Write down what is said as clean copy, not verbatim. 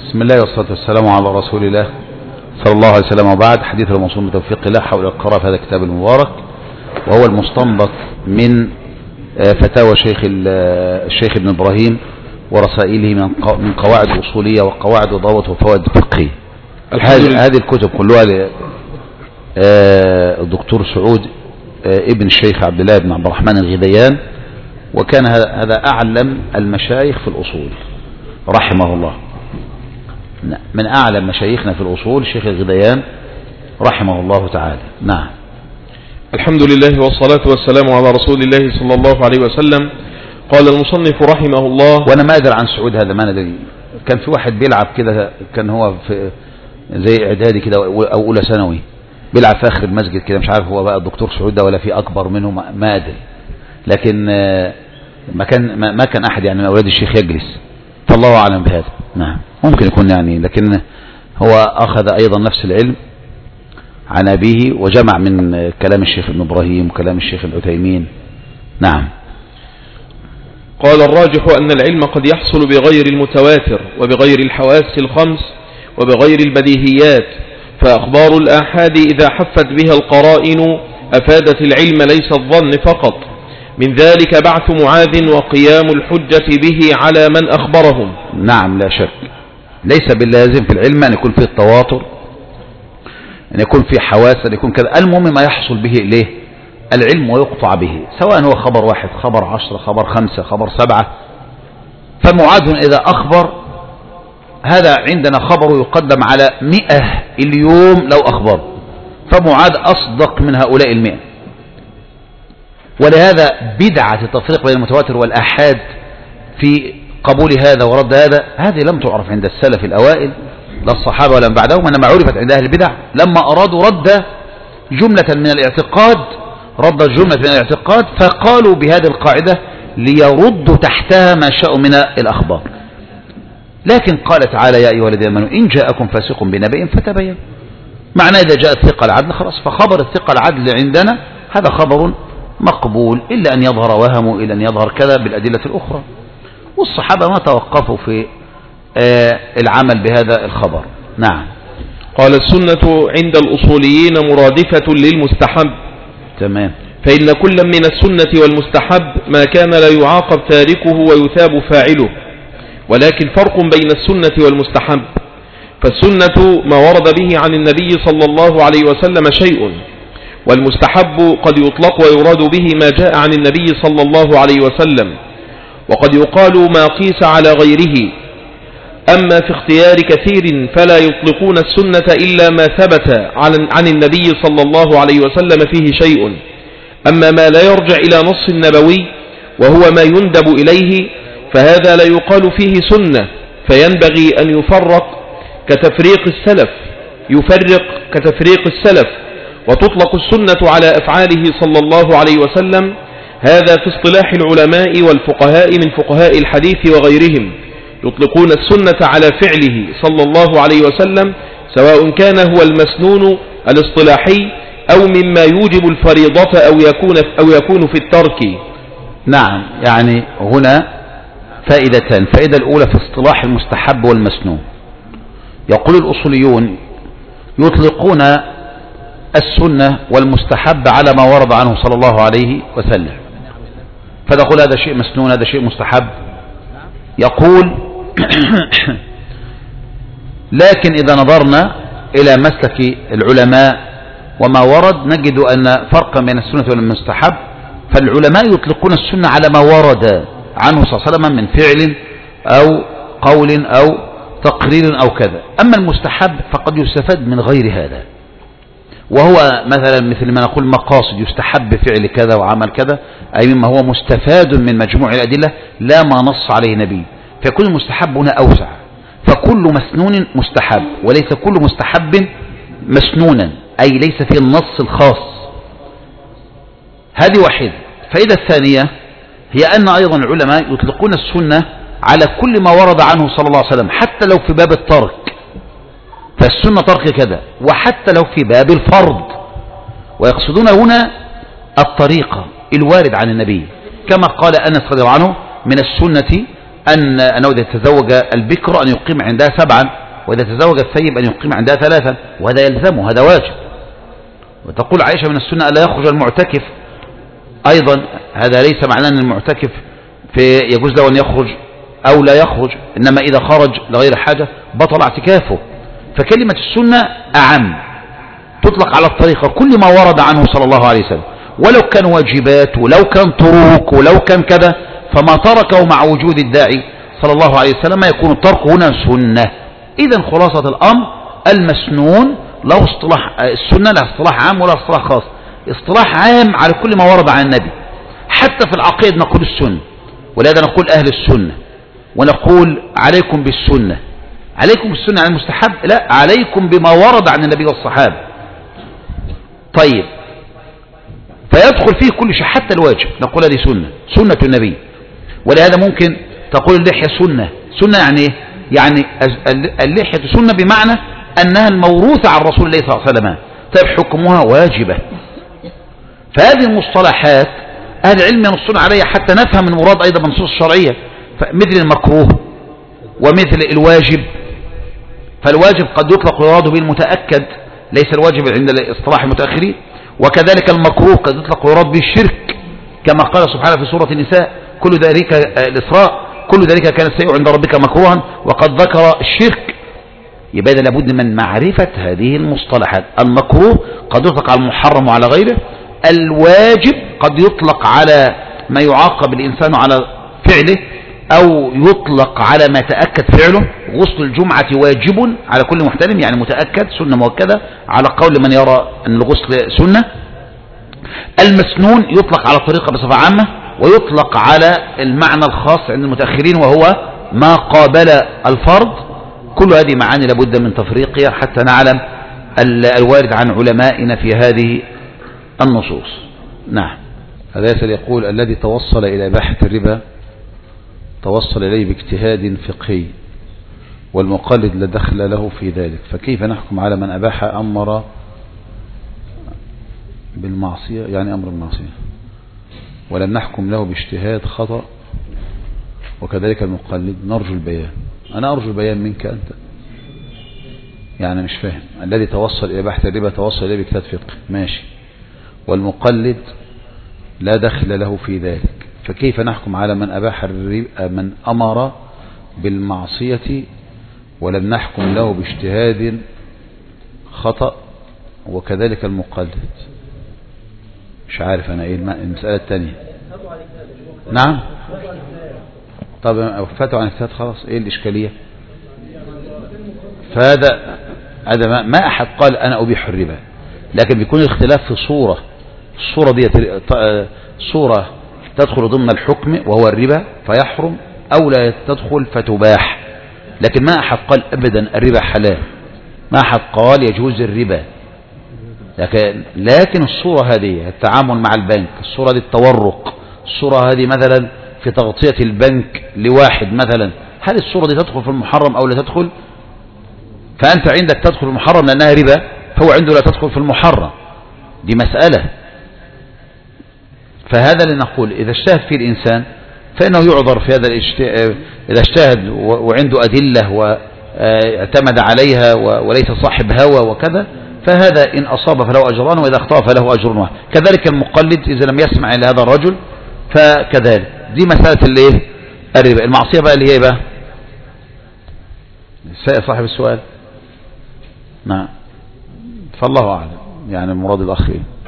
بسم الله والصلاة والسلام على رسول الله صلى الله عليه وسلم. وبعد، حديث الموصول بتوفيق الله حول القراءة في هذا الكتاب المبارك، وهو المستنبط من فتاوى الشيخ ابن إبراهيم ورسائله من قواعد أصولية وقواعد وضوابط وفوائد فقهية. هذه الكتب كلها الدكتور سعود ابن الشيخ عبد الله بن عبد الرحمن الغذيان، وكان هذا أعلم المشايخ في الأصول رحمه الله، من أعلم مشايخنا في الأصول الشيخ الغذيان رحمه الله تعالى. نعم. الحمد لله والصلاة والسلام على رسول الله صلى الله عليه وسلم. قال المصنف رحمه الله، وأنا ما أدري عن سعود هذا، ما ندري. كان في واحد بيلعب كده، كان هو في زي إعدادي كده أو أولى ثانوي، بيلعب في آخر المسجد كده، مش عارف هو بقى الدكتور سعود ده ولا في أكبر منه، ما أدري. لكن ما كان أحد يعني من أولاد الشيخ يجلس، فالله أعلم بهذا. نعم، ممكن يكون يعني، لكن هو أخذ أيضا نفس العلم عن أبيه، وجمع من كلام الشيخ ابن إبراهيم وكلام الشيخ العثيمين. نعم. قال الراجح أن العلم قد يحصل بغير المتواتر وبغير الحواس الخمس وبغير البديهيات، فأخبار الآحاد إذا حفت بها القرائن أفادت العلم ليس الظن فقط. من ذلك بعث معاذ وقيام الحجة به على من أخبرهم. نعم، لا شك، ليس باللازم في العلم أن يكون فيه التواتر، أن يكون فيه حواس، أن يكون كذا. المهم ما يحصل به إليه العلم ويقطع به، سواء هو خبر واحد، خبر 10، خبر 5، خبر 7. فمعاذ إذا أخبر، هذا عندنا خبر يقدم على 100 اليوم لو أخبر، فمعاذ أصدق من هؤلاء 100. ولهذا بدعة التفريق بين المتواتر والآحاد في قبول هذا ورد هذا، هذه لم تعرف عند السلف الأوائل، لا الصحابة ولا من بعدهم، إنما عرفت عند أهل البدع لما أرادوا رد جملة من الاعتقاد، فقالوا بهذه القاعدة ليردوا تحتها ما شاءوا من الأخبار. لكن قال تعالى: يا أيها الذين آمنوا إن جاءكم فاسق بنبأ فتبين. معنى إذا جاء الثقة العدل خلاص، فخبر الثقة العدل عندنا هذا خبر مقبول، إلا أن يظهر وهمه، إلا أن يظهر كذا بالأدلة الأخرى. والصحابة ما توقفوا في العمل بهذا الخبر. نعم. قال السنة عند الأصوليين مرادفة للمستحب. تمام. فإن كل من السنة والمستحب ما كان لا يعاقب تاركه ويثاب فاعله، ولكن فرق بين السنة والمستحب. فالسنة ما ورد به عن النبي صلى الله عليه وسلم شيء، والمستحب قد يطلق ويراد به ما جاء عن النبي صلى الله عليه وسلم، وقد يقال ما قيس على غيره. أما في اختيار كثير فلا يطلقون السنة إلا ما ثبت عن النبي صلى الله عليه وسلم فيه شيء. أما ما لا يرجع إلى نص نبوي وهو ما يندب إليه فهذا لا يقال فيه سنة، فينبغي أن يفرق كتفريق السلف، وتطلق السنة على أفعاله صلى الله عليه وسلم. هذا في اصطلاح العلماء والفقهاء من فقهاء الحديث وغيرهم، يطلقون السنة على فعله صلى الله عليه وسلم، سواء كان هو المسنون الاصطلاحي أو مما يوجب الفريضة أو يكون في الترك. نعم، يعني هنا فائدتان. الفائدة الأولى في اصطلاح المستحب والمسنون. يقول الأصوليون يطلقون السنة والمستحب على ما ورد عنه صلى الله عليه وسلم، فتقول هذا شيء مسنون، هذا شيء مستحب. يقول لكن إذا نظرنا إلى مسلك العلماء وما ورد نجد أن فرقا بين السنة والمستحب، فالعلماء يطلقون السنة على ما ورد عنه صلى الله عليه وسلم من فعل أو قول أو تقرير أو كذا. أما المستحب فقد يستفاد من غير هذا، وهو مثل ما نقول مقاصد، يستحب فعل كذا وعمل كذا، أي مما هو مستفاد من مجموع الأدلة لا ما نص عليه نبي، فيكون المستحب هنا أوسع. فكل مسنون مستحب، وليس كل مستحب مسنونا، أي ليس فيه النص الخاص. هذه واحدة. فإذا الثانية هي أن أيضا العلماء يطلقون السنة على كل ما ورد عنه صلى الله عليه وسلم، حتى لو في باب الترك، فالسنة ترك كذا، وحتى لو في باب الفرض. ويقصدون هنا الطريقة الوارد عن النبي، كما قال أنس رضي الله عنه: من السنة أنه إذا تزوج البكر أن يقيم عندها 7، وإذا تزوج الثيب أن يقيم عندها 3، وهذا يلزمه، هذا واجب. وتقول عائشة من السنة ألا يخرج المعتكف، أيضا هذا ليس معناه أن المعتكف يجوز له أن يخرج أو لا يخرج، إنما إذا خرج لغير حاجة بطل اعتكافه. فكلمة السنة أعم، تطلق على الطريقة كل ما ورد عنه صلى الله عليه وسلم، ولو كان واجبات ولو كان طرق ولو كان كذا، فما تركه مع وجود الداعي صلى الله عليه وسلم يكون الترك هنا سنة. إذن خلاصة الأمر المسنون له اصطلاح، السنة له اصطلاح عام ولا اصطلاح خاص. اصطلاح عام على كل ما ورد عن النبي، حتى في العقيد نقول السنة، ولهذا نقول أهل السنة، ونقول عليكم بالسنة. عليكم بالسنة عن المستحب؟ لا، عليكم بما ورد عن النبي والصحابة. طيب، فيدخل فيه كل شيء حتى الواجب، نقول هذه سنة النبي. ولهذا ممكن تقول اللحية سنة. سنة يعني ايه؟ يعني اللحية سنة بمعنى أنها الموروثة عن رسول الله صلى الله عليه وسلم، طيب حكمها واجبة. فهذه المصطلحات أهل العلم ينصون عليها حتى نفهم المراد أيضا بالنصوص الشرعية، مثل المكروه ومثل الواجب. فالواجب قد يطلق ويراد به المتأكد، ليس الواجب عند اصطلاح المتأخرين. وكذلك المكروه قد يطلق ويراد به الشرك، كما قال سبحانه في سورة النساء كل ذلك الإسراء كل ذلك كان السيء عند ربك مكروها، وقد ذكر الشرك. يبقى لابد من معرفة هذه المصطلحات. المكروه قد يطلق على المحرم وعلى غيره، الواجب قد يطلق على ما يعاقب الإنسان على فعله، أو يطلق على ما تأكد فعله. غسل الجمعة واجب على كل محتلم، يعني متأكد سنة مؤكدة على قول من يرى أن الغسل سنة. المسنون يطلق على الطريقة بصفة عامة، ويطلق على المعنى الخاص عند المتأخرين وهو ما قابل الفرض. كل هذه معاني لابد من تفريقها حتى نعلم الوارد عن علمائنا في هذه النصوص. نعم. هذا يسأل يقول: الذي توصل إلى إباحة الربا توصل إليه باجتهاد فقهي، والمقلد لا دخل له في ذلك، فكيف نحكم على من أباح أمر بالمعصية، يعني أمر المعصية، ولم نحكم له باجتهاد خطأ، وكذلك المقلد؟ نرجو البيان. أنا أرجو البيان منك أنت، يعني مش فاهم. الذي توصل إلى إباحة الربا توصل إليه باجتهاد فقهي، ماشي، والمقلد لا دخل له في ذلك، فكيف نحكم على من أباح الربا، من أمر بالمعصية ولم نحكم له باجتهاد خطأ، وكذلك المقلد؟ مش عارف أنا إيه المسألة الثانية. نعم. طب فتوا عن اجتهاد خلاص، إيه الإشكالية؟ فهذا ما أحد قال أنا أبيح الربا، لكن بيكون الاختلاف في صورة. الصورة دي صورة تدخل ضمن الحكم وهو الربا فيحرم، أو لا تدخل فتباح. لكن ما أحد قال أبدا الربا حلال، ما أحد قال يجوز الربا. لكن الصورة هذه التعامل مع البنك، الصورة دي التورق، الصورة هذه مثلا في تغطية البنك لواحد مثلا، هل الصورة دي تدخل في المحرم أو لا تدخل؟ فأنت عندك تدخل في المحرم لأنها ربا، فهو عنده لا تدخل في المحرم. دي مسألة. فهذا اللي نقول إذا اجتهد فيه الإنسان فإنه يعذر في هذا الاجتهاد، إذا اجتهد وعنده أدلة واعتمد عليها وليس صاحب هوى وكذا، فهذا إن أصاب فله أجران، وإذا اخطأ فله أجر واحد. كذلك المقلد إذا لم يسمع إلى هذا الرجل فكذلك. دي مسألة اللي الربا. المعصية بقى اللي هي بقى صاحب السؤال. نعم، فالله أعلم يعني المراد الأخير.